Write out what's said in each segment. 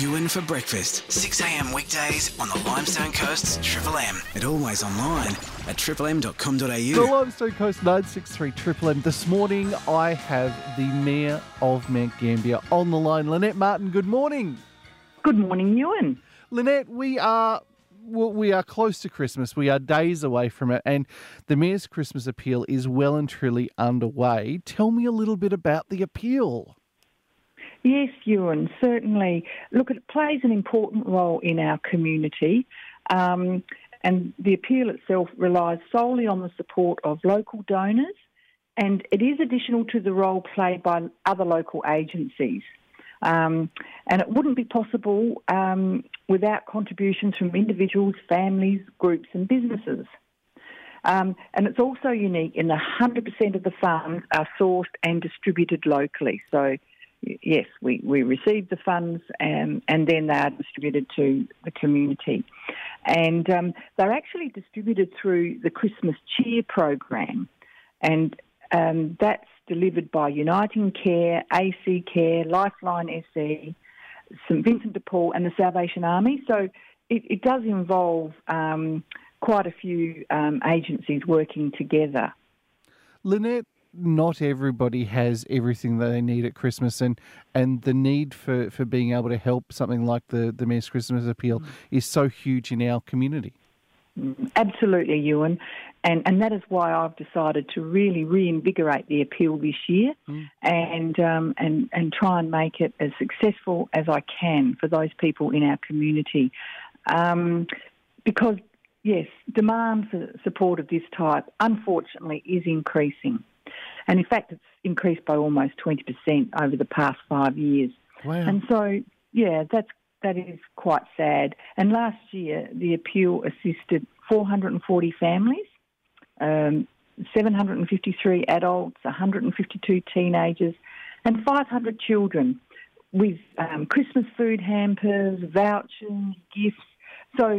Ewan for breakfast, 6 a.m. weekdays on the Limestone Coast's Triple M. And always online at triplem.com.au. The Limestone Coast 963 Triple M. This morning I have the Mayor of Mount Gambier on the line. Lynette Martin, good morning. Good morning, Ewan. Lynette, we are close to Christmas. We are days away from it, and the Mayor's Christmas appeal is well and truly underway. Tell me a little bit about the appeal. Yes, Ewan, certainly. Look, it plays an important role in our community, and the appeal itself relies solely on the support of local donors, and it is additional to the role played by other local agencies. And it wouldn't be possible without contributions from individuals, families, groups and businesses. And it's also unique in that 100% of the funds are sourced and distributed locally. So, yes, we receive the funds and then they are distributed to the community. And they're actually distributed through the Christmas Cheer program. And that's delivered by Uniting Care, AC Care, Lifeline SE, St Vincent de Paul and the Salvation Army. So it does involve quite a few agencies working together. Lynette, not everybody has everything that they need at Christmas, and the need for being able to help something like the Mayor's Christmas Appeal is so huge in our community. Absolutely, Ewan. And that is why I've decided to really reinvigorate the appeal this year and try and make it as successful as I can for those people in our community. Because, yes, demand for support of this type, unfortunately, is increasing. And in fact, it's increased by almost 20% over the past 5 years. Wow. And so, yeah, that is quite sad. And last year, the appeal assisted 440 families, 753 adults, 152 teenagers, and 500 children with Christmas food hampers, vouchers, gifts. So,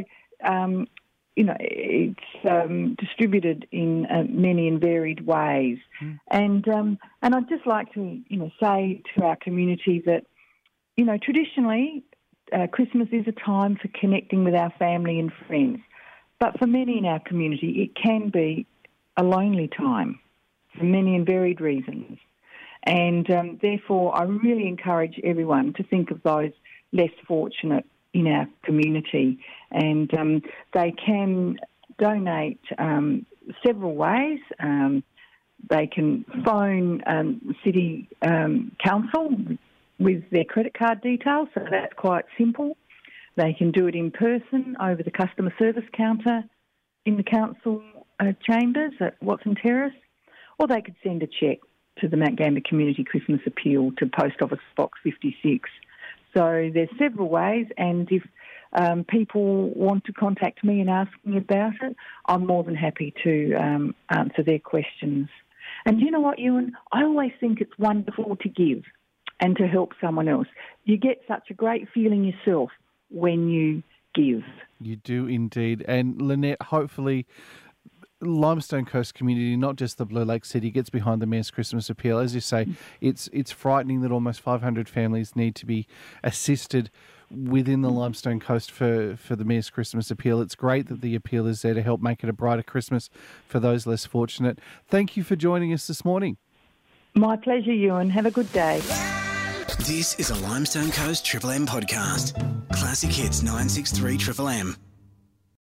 it's distributed in many and varied ways. And I'd just like to, say to our community that, traditionally, Christmas is a time for connecting with our family and friends. But for many in our community, it can be a lonely time for many and varied reasons. And therefore, I really encourage everyone to think of those less fortunate in our community. And they can donate several ways. They can phone City Council with their credit card details, so that's quite simple. They can do it in person over the customer service counter in the council chambers at Watson Terrace, or they could send a cheque to the Mount Gambier Community Christmas Appeal to Post Office Box 56. So there's several ways, and if people want to contact me and ask me about it, I'm more than happy to answer their questions. And you know what, Ewan? I always think it's wonderful to give and to help someone else. You get such a great feeling yourself when you give. You do indeed. And Lynette, hopefully Limestone Coast community, not just the Blue Lake City, gets behind the Mayor's Christmas Appeal. As you say, it's frightening that almost 500 families need to be assisted within the Limestone Coast for the Mayor's Christmas Appeal. It's great that the appeal is there to help make it a brighter Christmas for those less fortunate. Thank you for joining us this morning. My pleasure, Ewan. Have a good day. This is a Limestone Coast Triple M podcast. Classic Hits 963 Triple M.